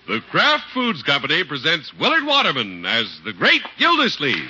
The Kraft Foods Company presents Willard Waterman as the Great Gildersleeve.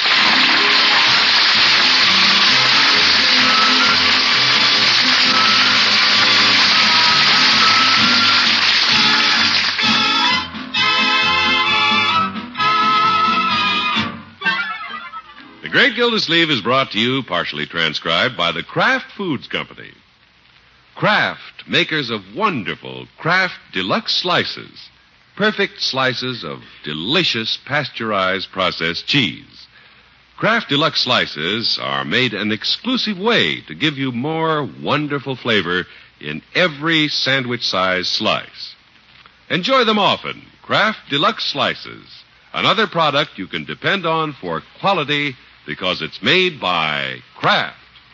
The Great Gildersleeve is brought to you, partially transcribed, by the Kraft Foods Company. Kraft, makers of wonderful Kraft Deluxe Slices. Perfect slices of delicious pasteurized processed cheese. Kraft Deluxe Slices are made an exclusive way to give you more wonderful flavor in every sandwich-sized slice. Enjoy them often. Kraft Deluxe Slices. Another product you can depend on for quality because it's made by Kraft.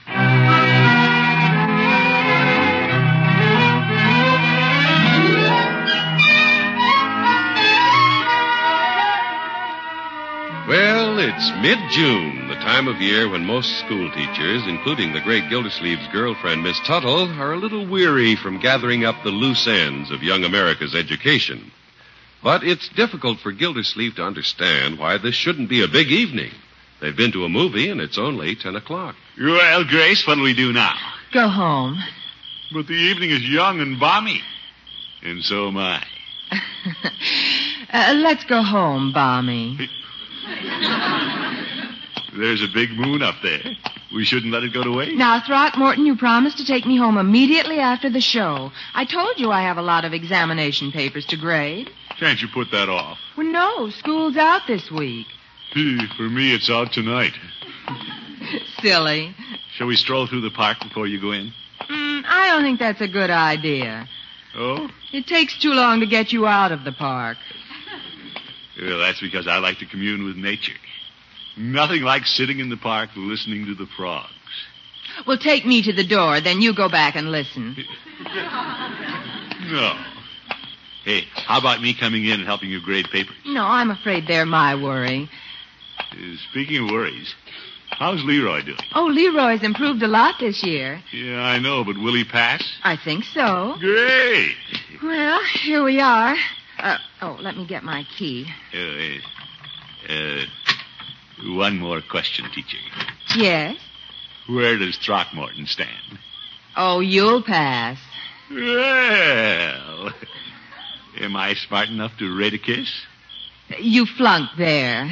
Well, it's mid-June, the time of year when most school teachers, including the great Gildersleeve's girlfriend, Miss Tuttle, are a little weary from gathering up the loose ends of young America's education. But it's difficult for Gildersleeve to understand why this shouldn't be a big evening. They've been to a movie, and it's only 10 o'clock. Well, Grace, what'll we do now? Go home. But the evening is young and balmy. And so am I. Let's go home, Balmy. There's a big moon up there. We shouldn't let it go to waste. Now, Throckmorton, you promised to take me home immediately after the show. I told you I have a lot of examination papers to grade. Can't you put that off? Well, no, school's out this week. For me, it's out tonight. Silly. Shall we stroll through the park before you go in? I don't think that's a good idea. Oh? It takes too long to get you out of the park. Well, that's because I like to commune with nature. Nothing like sitting in the park listening to the frogs. Well, take me to the door, then you go back and listen. No. Hey, how about me coming in and helping you grade papers? No, I'm afraid they're my worry. Speaking of worries, how's Leroy doing? Oh, Leroy's improved a lot this year. Yeah, I know, but will he pass? I think so. Great. Well, here we are. Let me get my key. One more question, teacher. Yes? Where does Throckmorton stand? Oh, you'll pass. Well, am I smart enough to rate a kiss? You flunked there.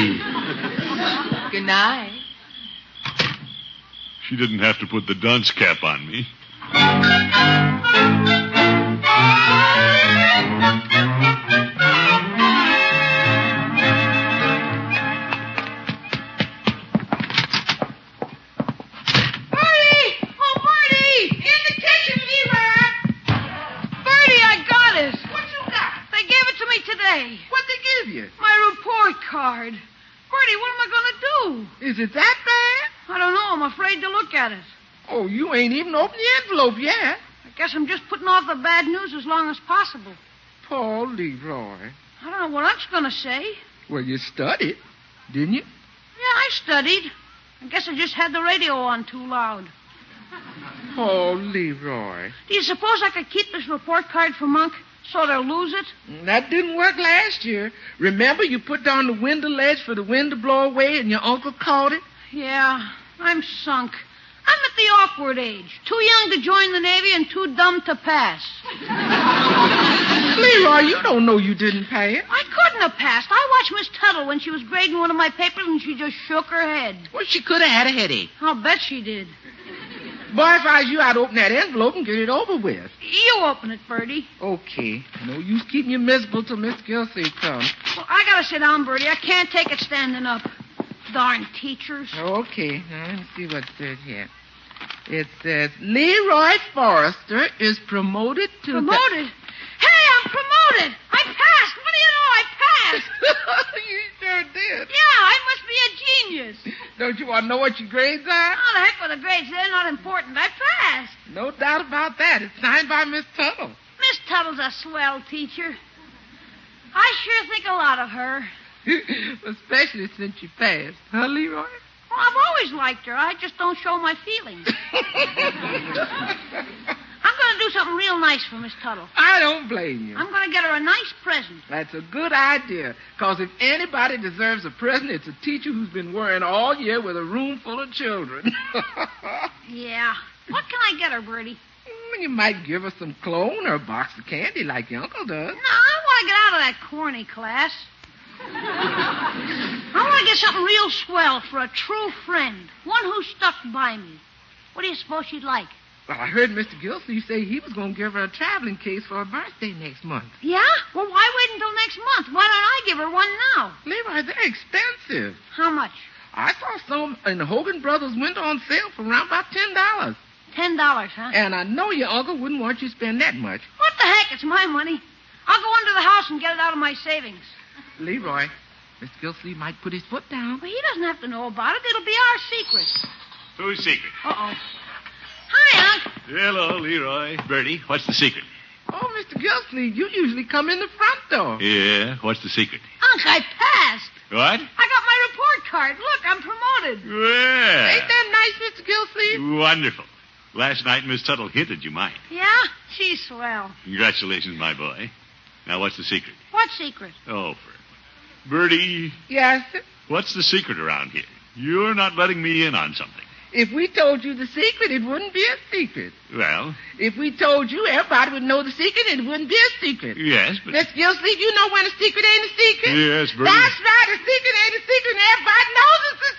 Good night. She didn't have to put the dunce cap on me. What'd they give you? My report card. Bertie, what am I going to do? Is it that bad? I don't know. I'm afraid to look at it. Oh, you ain't even opened the envelope yet. I guess I'm just putting off the bad news as long as possible. Poor Leroy. I don't know what I'm going to say. Well, you studied, didn't you? Yeah, I studied. I guess I just had the radio on too loud. Poor Leroy. Do you suppose I could keep this report card for Monk? So they'll lose it? That didn't work last year. Remember, you put down the window ledge for the wind to blow away and your uncle caught it? Yeah, I'm sunk. I'm at the awkward age. Too young to join the Navy and too dumb to pass. Leroy, you don't know you didn't pass. I couldn't have passed. I watched Miss Tuttle when she was grading one of my papers and she just shook her head. Well, she could have had a headache. I'll bet she did. Boy, if I was you, I'd open that envelope and get it over with. You open it, Bertie. Okay. No use keeping you miserable till Miss Gilsey comes. Well, I gotta sit down, Bertie. I can't take it standing up. Darn teachers. Okay. Now, let me see what it says here. It says, Leroy Forrester is promoted to Promoted? Hey, I'm promoted! I passed! What do you know? I passed! You sure did. Yeah, I must be a genius. Don't you want to know what your grades are? Oh, the heck with the grades. They're not important. I passed. No doubt about that. It's signed by Miss Tuttle. Miss Tuttle's a swell teacher. I sure think a lot of her. Especially since you passed. Huh, Leroy? Well, I've always liked her. I just don't show my feelings. I'm going going to do something real nice for Miss Tuttle. I don't blame you. I'm going to get her a nice present. That's a good idea. Because if anybody deserves a present, it's a teacher who's been worrying all year with a room full of children. Yeah. What can I get her, Bertie? You might give her some cologne or a box of candy like your uncle does. No, I want to get out of that corny class. I want to get something real swell for a true friend. One who stuck by me. What do you suppose she'd like? Well, I heard Mr. Gilsey say he was going to give her a traveling case for her birthday next month. Yeah? Well, why wait until next month? Why don't I give her one now? Leroy, they're expensive. How much? I saw some in the Hogan Brothers window on sale for around about $10. $10, huh? And I know your uncle wouldn't want you to spend that much. What the heck? It's my money. I'll go under the house and get it out of my savings. Leroy, Mr. Gilsey might put his foot down. Well, he doesn't have to know about it. It'll be our secret. Whose secret? Uh-oh. Hi, Unc. Hello, Leroy. Bertie, what's the secret? Oh, Mr. Gilsey, you usually come in the front door. Yeah, what's the secret? Unc, I passed. What? I got my report card. Look, I'm promoted. Well. Ain't that nice, Mr. Gilsey? Wonderful. Last night, Miss Tuttle hinted you might. Yeah? She's swell. Congratulations, my boy. Now, what's the secret? What secret? Oh, Bertie, Yes, sir. what's the secret around here? You're not letting me in on something. If we told you the secret, it wouldn't be a secret. Well, If we told you, everybody would know the secret, and it wouldn't be a secret. yes, but... Mr. Gilsey, you know when a secret ain't a secret? Yes, Bertie. That's right, a secret ain't a secret, and everybody knows it's a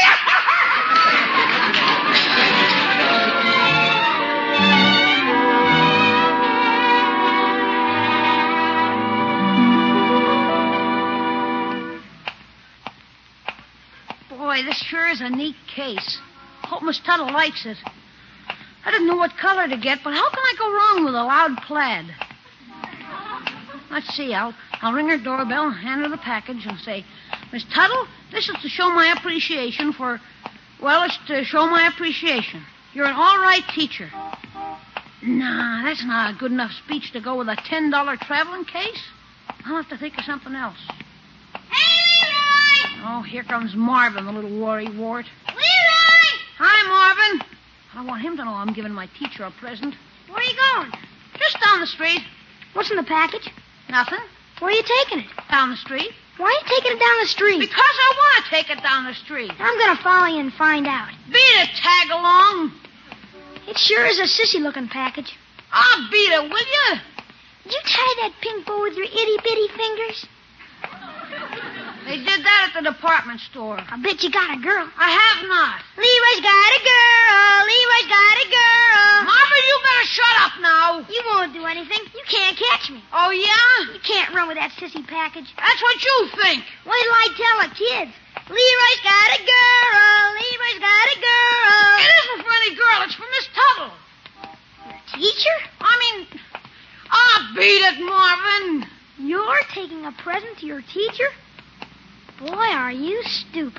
secret. Boy, this sure is a neat case. Hope Miss Tuttle likes it. I didn't know what color to get, but how can I go wrong with a loud plaid? Let's see. I'll ring her doorbell, hand her the package, and say, Miss Tuttle, this is to show my appreciation for... Well, it's to show my appreciation. You're an all-right teacher. Nah, that's not a good enough speech to go with a $10 traveling case. I'll have to think of something else. Hey, Leroy! Oh, here comes Marvin, the little worrywart. Leroy! Hi, Marvin. I don't want him to know I'm giving my teacher a present. Where are you going? Just down the street. What's in the package? Nothing. Where are you taking it? Down the street. Why are you taking it down the street? Because I want to take it down the street. I'm going to follow you and find out. Beat it, tag along. It sure is a sissy-looking package. I'll beat it, will you? Did you tie that pink bow with your itty-bitty fingers? They did that at the department store. I bet you got a girl. I have not. Leroy's got a girl. Leroy's got a girl. Marvin, you better shut up now. You won't do anything. You can't catch me. Oh, yeah? You can't run with that sissy package. That's what you think. Wait till I tell the kids. Leroy's got a girl. Leroy's got a girl. It isn't for any girl. It's for Miss Tuttle. Your teacher? I'll beat it, Marvin. You're taking a present to your teacher? Boy, are you stupid.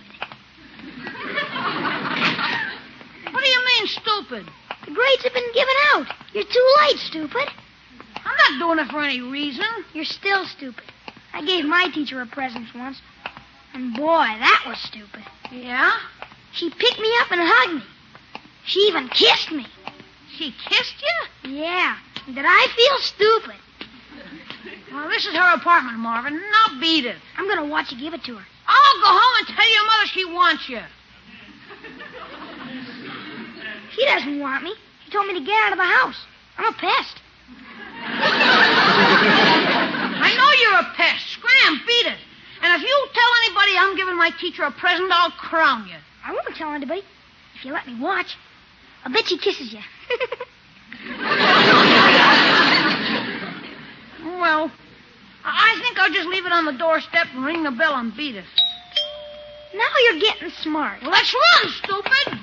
What do you mean, stupid? The grades have been given out. You're too late, stupid. I'm not doing it for any reason. You're still stupid. I gave my teacher a present once. And boy, that was stupid. Yeah? She picked me up and hugged me. She even kissed me. She kissed you? Yeah. Did I feel stupid? Well, this is her apartment, Marvin. Now beat it. I'm going to watch you give it to her. I'll go home and tell your mother she wants you. She doesn't want me. She told me to get out of the house. I'm a pest. I know you're a pest. Scram, beat it. And if you tell anybody I'm giving my teacher a present, I'll crown you. I won't tell anybody. If you let me watch. I'll bet she kisses you. Well, I think I'll just leave it on the doorstep and ring the bell and beat it. Now you're getting smart. Well, let's run, stupid.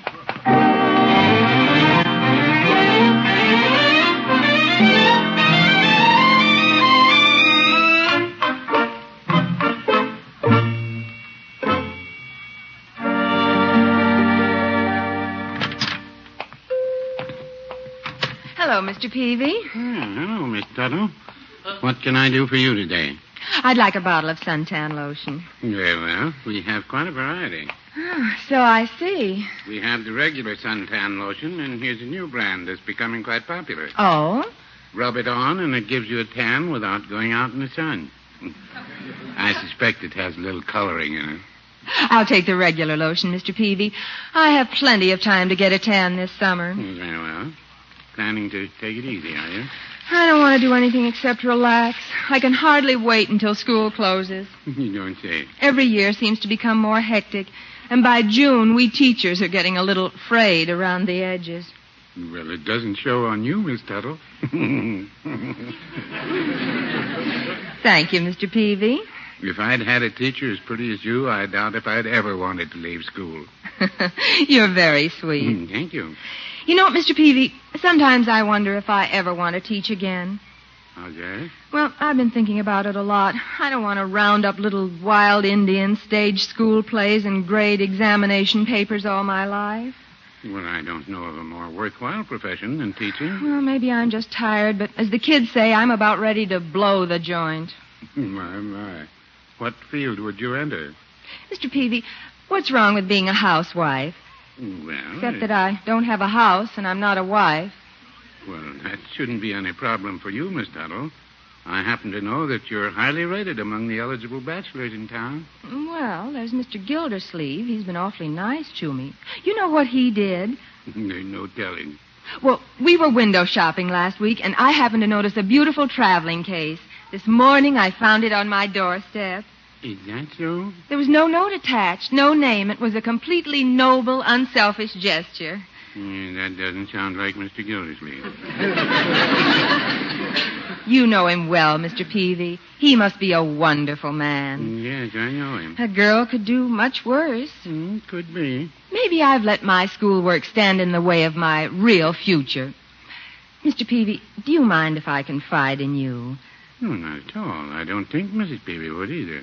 Hello, Mr. Peavy. Hello, Miss Tuttle. What can I do for you today? I'd like a bottle of suntan lotion. Very well. We have quite a variety. Oh, so I see. We have the regular suntan lotion, and here's a new brand that's becoming quite popular. Oh? Rub it on, and it gives you a tan without going out in the sun. I suspect it has a little coloring in it. I'll take the regular lotion, Mr. Peavy. I have plenty of time to get a tan this summer. Very well. Planning to take it easy, are you? I don't want to do anything except relax. I can hardly wait until school closes. You don't say. Every year seems to become more hectic. And by June, we teachers are getting a little frayed around the edges. Well, it doesn't show on you, Miss Tuttle. Thank you, Mr. Peavy. If I'd had a teacher as pretty as you, I doubt if I'd ever wanted to leave school. You're very sweet. Thank you. You know, Mr. Peavy, sometimes I wonder if I ever want to teach again. How's that? Well, I've been thinking about it a lot. I don't want to round up little wild Indians, stage school plays, and grade examination papers all my life. Well, I don't know of a more worthwhile profession than teaching. Well, maybe I'm just tired, but as the kids say, I'm about ready to blow the joint. My. What field would you enter? Mr. Peavy, what's wrong with being a housewife? Well, Except that I don't have a house and I'm not a wife. Well, that shouldn't be any problem for you, Miss Tuttle. I happen to know that you're highly rated among the eligible bachelors in town. Well, there's Mr. Gildersleeve. He's been awfully nice to me. You know what he did? There's no telling. Well, we were window shopping last week, and I happened to notice a beautiful traveling case. This morning, I found it on my doorstep. Is that so? There was no note attached, no name. It was a completely noble, unselfish gesture. Yeah, that doesn't sound like Mr. Gildersleeve. You know him well, Mr. Peavy. He must be a wonderful man. Yes, I know him. A girl could do much worse. Could be. Maybe I've let my schoolwork stand in the way of my real future. Mr. Peavy, do you mind if I confide in you? No, not at all. I don't think Mrs. Peavy would either.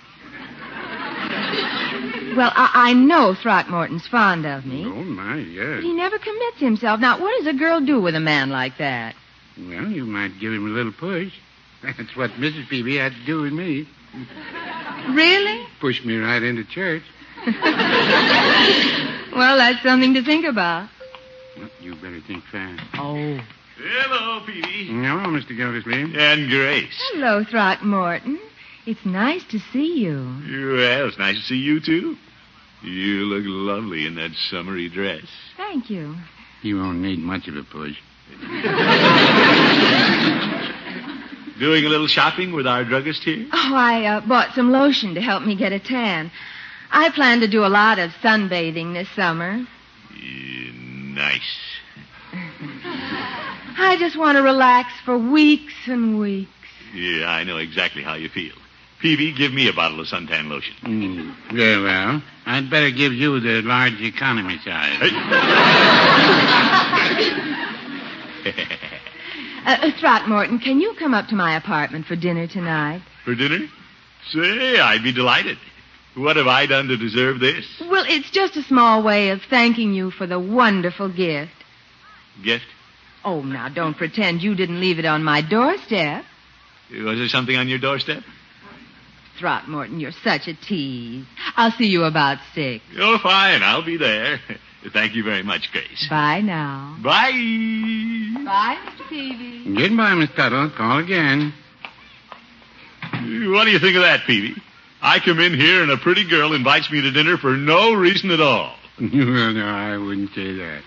Well, I know Throckmorton's fond of me. Oh, my, yes. But he never commits himself. Now, what does a girl do with a man like that? Well, you might give him a little push. That's what Mrs. Peavy had to do with me. Really? Push me right into church. Well, that's something to think about. Well, you better think fast. Oh. Hello, Peavy. Hello, Mr. Gildersleeve. And Grace. Hello, Throckmorton. It's nice to see you. Well, it's nice to see you, too. You look lovely in that summery dress. Thank you. You won't need much of a push. Doing a little shopping with our druggist here? Oh, I bought some lotion to help me get a tan. I plan to do a lot of sunbathing this summer. Yeah, nice. I just want to relax for weeks and weeks. Yeah, I know exactly how you feel. Peavy, give me a bottle of suntan lotion. Very well. I'd better give you the large economy size. Throckmorton, can you come up to my apartment for dinner tonight? For dinner? Say, I'd be delighted. What have I done to deserve this? Well, it's just a small way of thanking you for the wonderful gift. Gift? Oh, now, don't pretend you didn't leave it on my doorstep. Was there something on your doorstep? Throckmorton, you're such a tease. I'll see you about 6. Oh, fine. I'll be there. Thank you very much, Grace. Bye now. Bye. Bye, Mr. Peavy. Goodbye, Miss Tuttle. Call again. What do you think of that, Peavy? I come in here and a pretty girl invites me to dinner for no reason at all. Well, no, I wouldn't say that.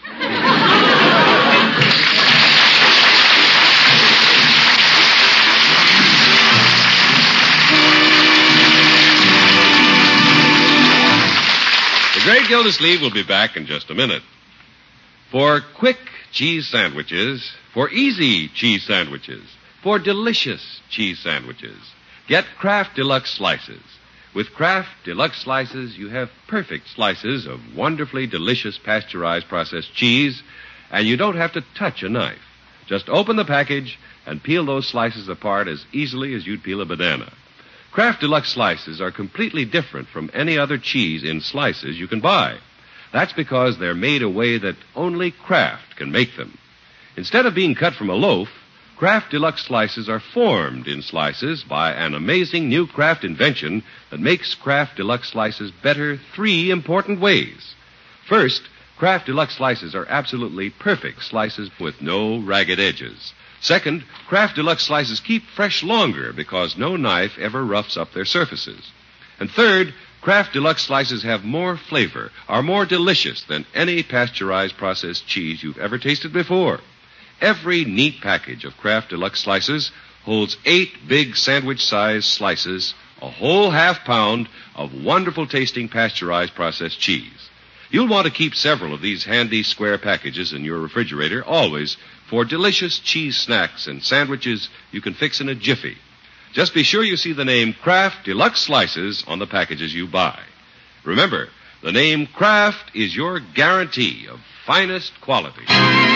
The Great Gildersleeve will be back in just a minute. For quick cheese sandwiches, for easy cheese sandwiches, for delicious cheese sandwiches, get Kraft Deluxe Slices. With Kraft Deluxe Slices, you have perfect slices of wonderfully delicious pasteurized processed cheese, and you don't have to touch a knife. Just open the package and peel those slices apart as easily as you'd peel a banana. Kraft Deluxe Slices are completely different from any other cheese in slices you can buy. That's because they're made a way that only Kraft can make them. Instead of being cut from a loaf, Kraft Deluxe Slices are formed in slices by an amazing new Kraft invention that makes Kraft Deluxe Slices better 3 important ways. First, Kraft Deluxe Slices are absolutely perfect slices with no ragged edges. Second, Kraft Deluxe Slices keep fresh longer because no knife ever roughs up their surfaces. And third, Kraft Deluxe Slices have more flavor, are more delicious than any pasteurized processed cheese you've ever tasted before. Every neat package of Kraft Deluxe Slices holds 8 big sandwich-sized slices, a whole half-pound of wonderful-tasting pasteurized processed cheese. You'll want to keep several of these handy square packages in your refrigerator always for delicious cheese snacks and sandwiches you can fix in a jiffy. Just be sure you see the name Kraft Deluxe Slices on the packages you buy. Remember, the name Kraft is your guarantee of finest quality.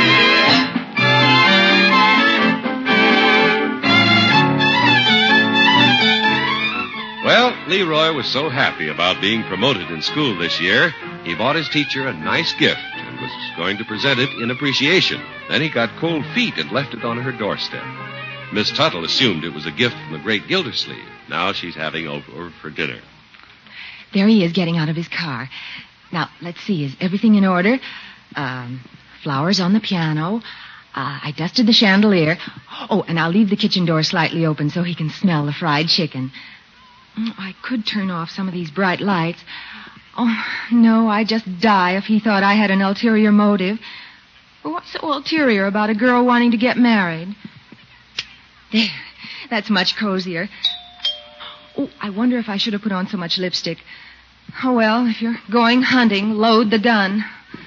Well, Leroy was so happy about being promoted in school this year, he bought his teacher a nice gift and was going to present it in appreciation. Then he got cold feet and left it on her doorstep. Miss Tuttle assumed it was a gift from the great Gildersleeve. Now she's having over for dinner. There he is getting out of his car. Now, let's see. Is everything in order? Flowers on the piano. I dusted the chandelier. Oh, and I'll leave the kitchen door slightly open so he can smell the fried chicken. I could turn off some of these bright lights. Oh, no, I'd just die if he thought I had an ulterior motive. What's so ulterior about a girl wanting to get married? There, that's much cozier. Oh, I wonder if I should have put on so much lipstick. Oh, well, if you're going hunting, load the gun.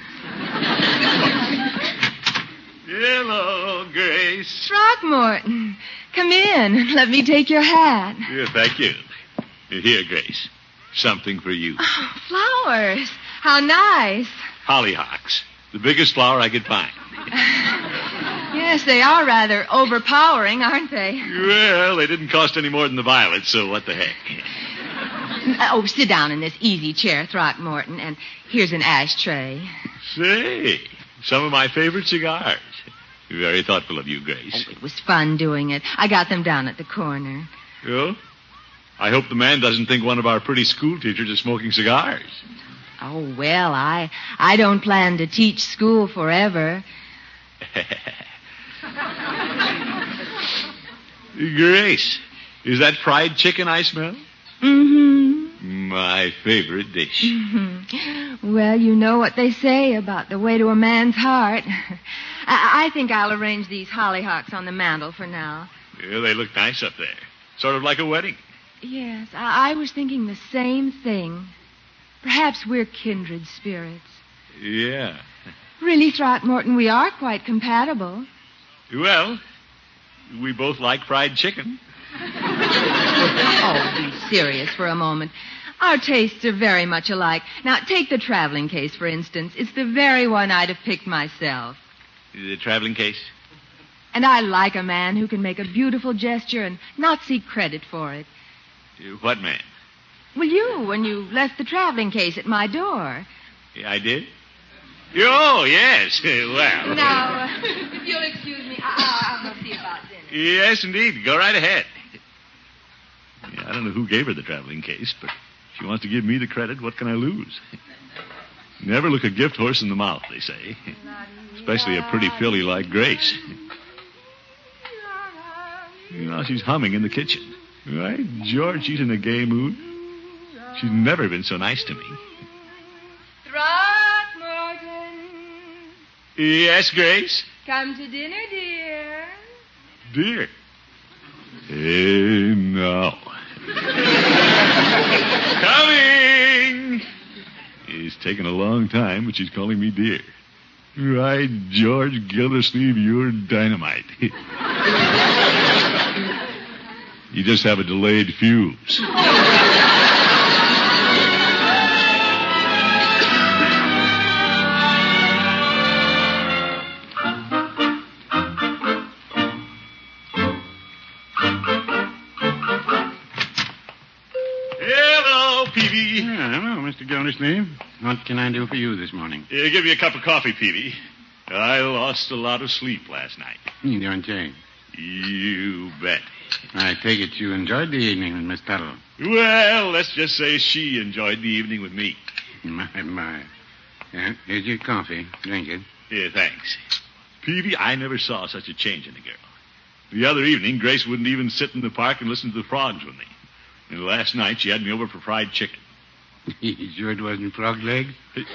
Hello, Grace. Throckmorton, come in. Let me take your hat. Yeah, thank you. Here, Grace. Something for you. Oh, flowers. How nice. Hollyhocks. The biggest flower I could find. Yes, they are rather overpowering, aren't they? Well, they didn't cost any more than the violets, so what the heck? Oh, sit down in this easy chair, Throckmorton, and here's an ashtray. Say, some of my favorite cigars. Very thoughtful of you, Grace. Oh, it was fun doing it. I got them down at the corner. Oh? I hope the man doesn't think one of our pretty school teachers is smoking cigars. Oh, well, I don't plan to teach school forever. Grace, is that fried chicken I smell? Mm-hmm. My favorite dish. Mm-hmm. Well, you know what they say about the way to a man's heart. I think I'll arrange these hollyhocks on the mantel for now. Yeah, they look nice up there. Sort of like a wedding. Yes, I was thinking the same thing. Perhaps we're kindred spirits. Yeah. Really, Throckmorton, we are quite compatible. Well, we both like fried chicken. Oh, be serious for a moment. Our tastes are very much alike. Now, take the traveling case, for instance. It's the very one I'd have picked myself. The traveling case? And I like a man who can make a beautiful gesture and not seek credit for it. What man? Well, you, when you left the traveling case at my door. Yeah, I did? Oh, yes. Well. Now, if you'll excuse me, I'll go see about dinner. Yes, indeed. Go right ahead. Yeah, I don't know who gave her the traveling case, but if she wants to give me the credit, what can I lose? Never look a gift horse in the mouth, they say. Especially a pretty filly like Grace. You know, she's humming in the kitchen. Right, George, she's in a gay mood. She's never been so nice to me. Throckmorton. Yes, Grace? Come to dinner, dear. Dear? No. Coming! It's taken a long time, but she's calling me dear. Right, George Gildersleeve, you're dynamite. You just have a delayed fuse. Hello, Peavy. Hello, Mr. Gildersleeve. What can I do for you this morning? Give you a cup of coffee, Peavy. I lost a lot of sleep last night. You don't say. You bet. I take it you enjoyed the evening with Miss Tuttle. Well, let's just say she enjoyed the evening with me. My. Yeah, here's your coffee. Drink it. Yeah, thanks. Peavy, I never saw such a change in a girl. The other evening, Grace wouldn't even sit in the park and listen to the frogs with me. And last night, she had me over for fried chicken. You sure it wasn't frog legs?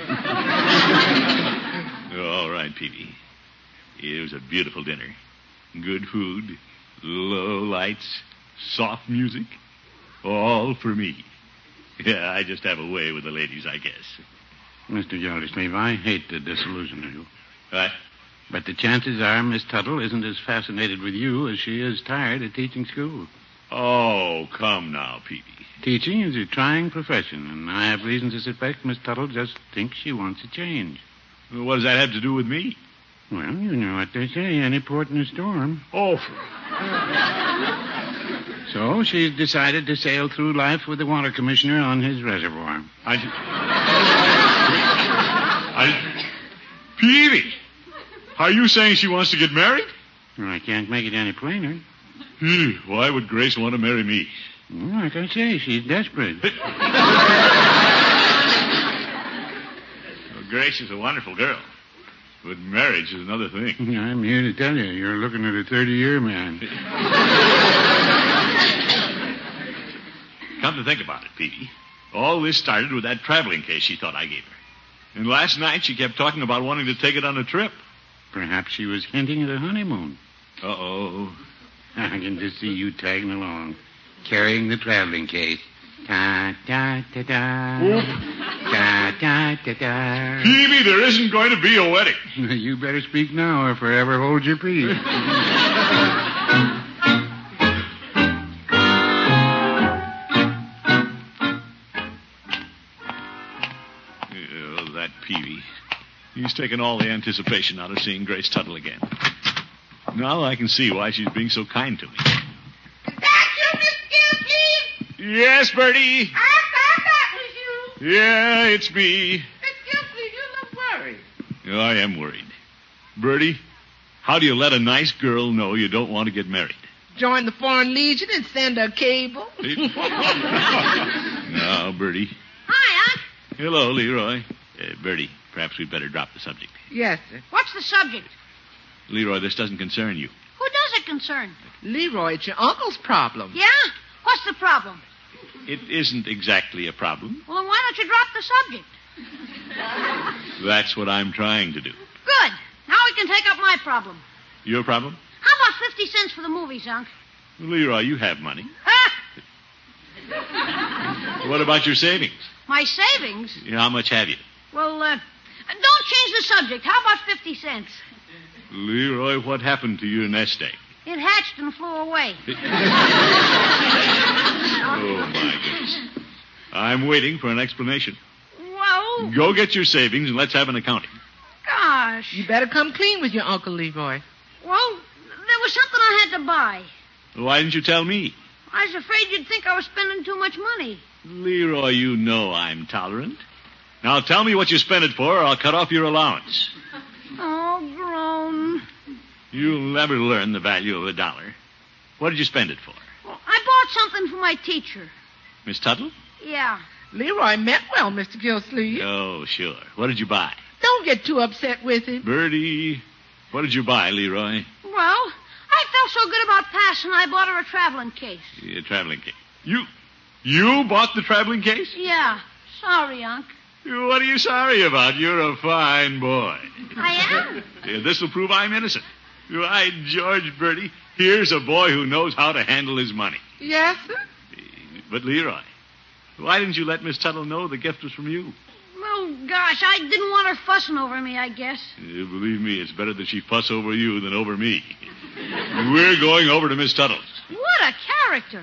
All right, Peavy. It was a beautiful dinner. Good food, low lights, soft music. All for me. Yeah, I just have a way with the ladies, I guess. Mr. Gildersleeve, I hate to disillusion you. What? But the chances are Miss Tuttle isn't as fascinated with you as she is tired of teaching school. Oh, come now, Peavy. Teaching is a trying profession, and I have reason to suspect Miss Tuttle just thinks she wants a change. Well, what does that have to do with me? Well, you know what they say, any port in a storm. Oh. So she's decided to sail through life with the water commissioner on his reservoir. Peavy, are you saying she wants to get married? Well, I can't make it any plainer. Why would Grace want to marry me? Well, like I say, she's desperate. Well, Grace is a wonderful girl. But marriage is another thing. I'm here to tell you, you're looking at a 30-year man. Come to think about it, Peavy, all this started with that traveling case she thought I gave her. And last night she kept talking about wanting to take it on a trip. Perhaps she was hinting at a honeymoon. Uh-oh. I can just see you tagging along, carrying the traveling case. Ta-ta-ta-ta. Ta-ta-ta-ta. Peavy, there isn't going to be a wedding. You better speak now or forever hold your peace. That Peavy. He's taken all the anticipation out of seeing Grace Tuttle again. Now I can see why she's being so kind to me. Is that you, Mr. Gildersleeve? Yes, Bertie. I thought that was you. Yeah, it's me. Mr. Gildersleeve, you look worried. Oh, I am worried. Bertie, how do you let a nice girl know you don't want to get married? Join the Foreign Legion and send a cable. Now, Bertie. Hi, Unc. Hello, Leroy. Bertie, perhaps we'd better drop the subject. Yes, sir. What's the subject? Leroy, this doesn't concern you. Who does it concern? Leroy, it's your uncle's problem. Yeah? What's the problem? It isn't exactly a problem. Well, then why don't you drop the subject? That's what I'm trying to do. Good. Now we can take up my problem. Your problem? How about 50 cents for the movies, Unc? Leroy, you have money. Ah! What about your savings? My savings? How much have you? Well, don't change the subject. How about 50 cents? Leroy, what happened to your nest egg? It hatched and flew away. Oh, my goodness. I'm waiting for an explanation. Well, Go get your savings and let's have an accounting. gosh. You better come clean with your Uncle Leroy. Well, there was something I had to buy. Why didn't you tell me? I was afraid you'd think I was spending too much money. Leroy, you know I'm tolerant. Now tell me what you spent it for or I'll cut off your allowance. Oh, grown. You'll never learn the value of a dollar. What did you spend it for? Well, I bought something for my teacher. Miss Tuttle? Yeah. Leroy meant well, Mr. Gildersleeve. Oh, sure. What did you buy? Don't get too upset with him. Bertie, what did you buy, Leroy? Well, I felt so good about passing, I bought her a traveling case. A traveling case. You bought the traveling case? Yeah. Sorry, Unc. What are you sorry about? You're a fine boy. I am? This'll prove I'm innocent. Why, George, Bertie, here's a boy who knows how to handle his money. Yes, sir? But, Leroy, why didn't you let Miss Tuttle know the gift was from you? Well, gosh, I didn't want her fussing over me, I guess. Believe me, it's better that she fuss over you than over me. We're going over to Miss Tuttle's. What a character.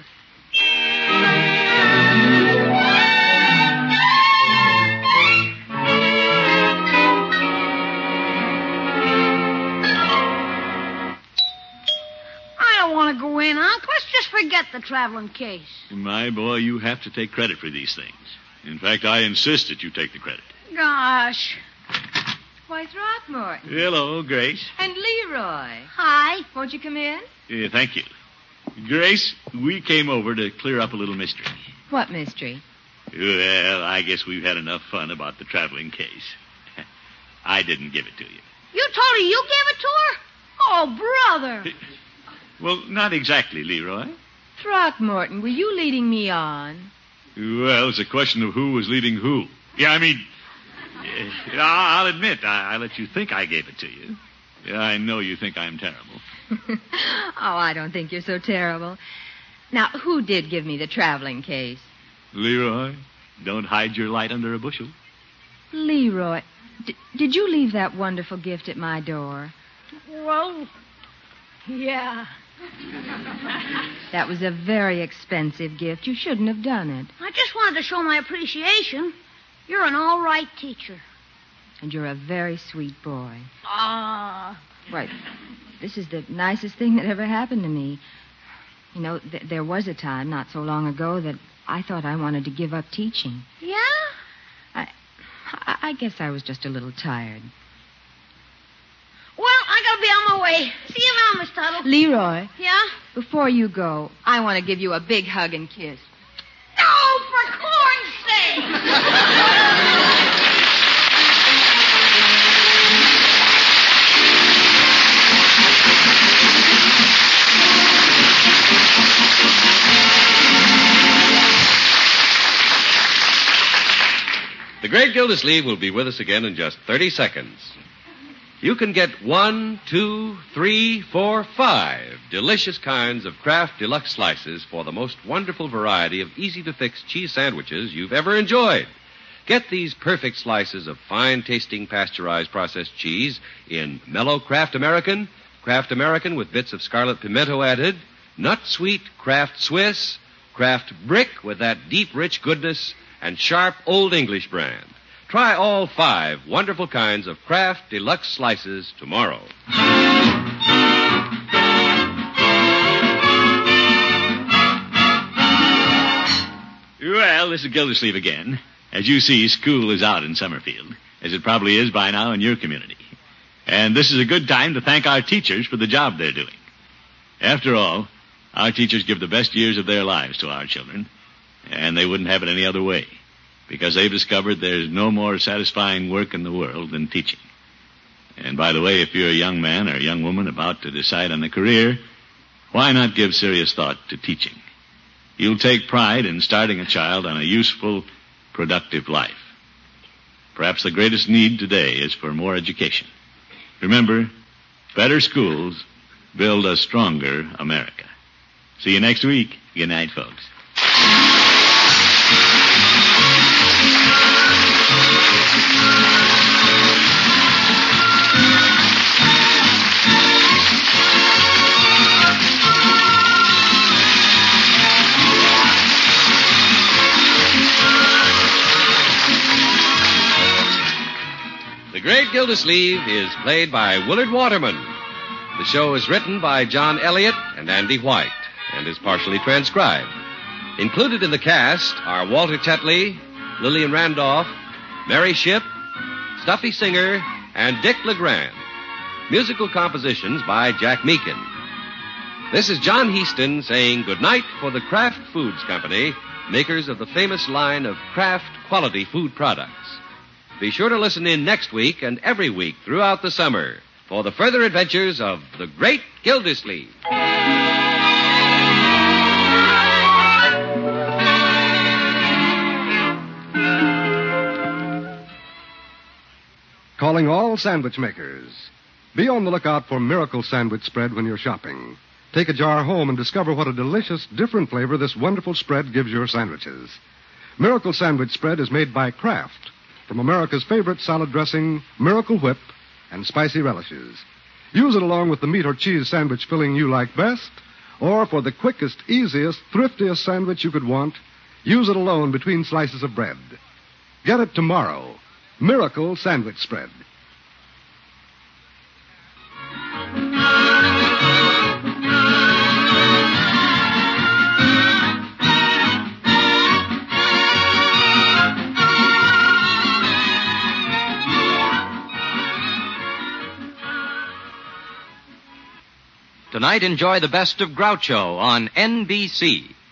I don't want to go in, Unc. Let's just forget the traveling case. My boy, you have to take credit for these things. In fact, I insist that you take the credit. Gosh. Why, Throckmorton. Hello, Grace. And Leroy. Hi. Won't you come in? Thank you. Grace, we came over to clear up a little mystery. What mystery? Well, I guess we've had enough fun about the traveling case. I didn't give it to you. You told her you gave it to her? Oh, brother. Well, not exactly, Leroy. Throckmorton, were you leading me on? Well, it's a question of who was leading who. Yeah, I mean, I'll admit, I let you think I gave it to you. Yeah, I know you think I'm terrible. Oh, I don't think you're so terrible. Now, who did give me the traveling case? Leroy, don't hide your light under a bushel. Leroy, did you leave that wonderful gift at my door? Well, yeah. That was a very expensive gift. You shouldn't have done it. I just wanted to show my appreciation. You're an all right teacher. And you're a very sweet boy. Ah. Why, this is the nicest thing that ever happened to me. You know, there was a time not so long ago that I thought I wanted to give up teaching. Yeah? I guess I was just a little tired. Well, I gotta be on my way. See you now, Miss Tuttle. Leroy. Yeah? Before you go, I want to give you a big hug and kiss. No, for corn's sake! The Great Gildersleeve will be with us again in just 30 seconds. You can get 1, 2, 3, 4, 5 delicious kinds of Kraft Deluxe slices for the most wonderful variety of easy-to-fix cheese sandwiches you've ever enjoyed. Get these perfect slices of fine-tasting pasteurized processed cheese in mellow Kraft American with bits of scarlet pimento added, nut sweet Kraft Swiss, Kraft Brick with that deep, rich goodness, and sharp Old English brand. Try all 5 wonderful kinds of Kraft Deluxe slices tomorrow. Well, this is Gildersleeve again. As you see, school is out in Summerfield, as it probably is by now in your community. And this is a good time to thank our teachers for the job they're doing. After all, our teachers give the best years of their lives to our children, and they wouldn't have it any other way, because they've discovered there's no more satisfying work in the world than teaching. And by the way, if you're a young man or a young woman about to decide on a career, why not give serious thought to teaching? You'll take pride in starting a child on a useful, productive life. Perhaps the greatest need today is for more education. Remember, better schools build a stronger America. See you next week. Good night, folks. The Great Gildersleeve is played by Willard Waterman. The show is written by John Elliott and Andy White and is partially transcribed. Included in the cast are Walter Tetley, Lillian Randolph, Mary Shipp, Stuffy Singer, and Dick LeGrand. Musical compositions by Jack Meakin. This is John Heaston saying goodnight for the Kraft Foods Company, makers of the famous line of Kraft quality food products. Be sure to listen in next week and every week throughout the summer for the further adventures of the Great Gildersleeve. Calling all sandwich makers. Be on the lookout for Miracle Sandwich Spread when you're shopping. Take a jar home and discover what a delicious, different flavor this wonderful spread gives your sandwiches. Miracle Sandwich Spread is made by Kraft from America's favorite salad dressing, Miracle Whip, and spicy relishes. Use it along with the meat or cheese sandwich filling you like best, or for the quickest, easiest, thriftiest sandwich you could want, use it alone between slices of bread. Get it tomorrow. Miracle Sandwich Spread. Tonight, enjoy the best of Groucho on NBC.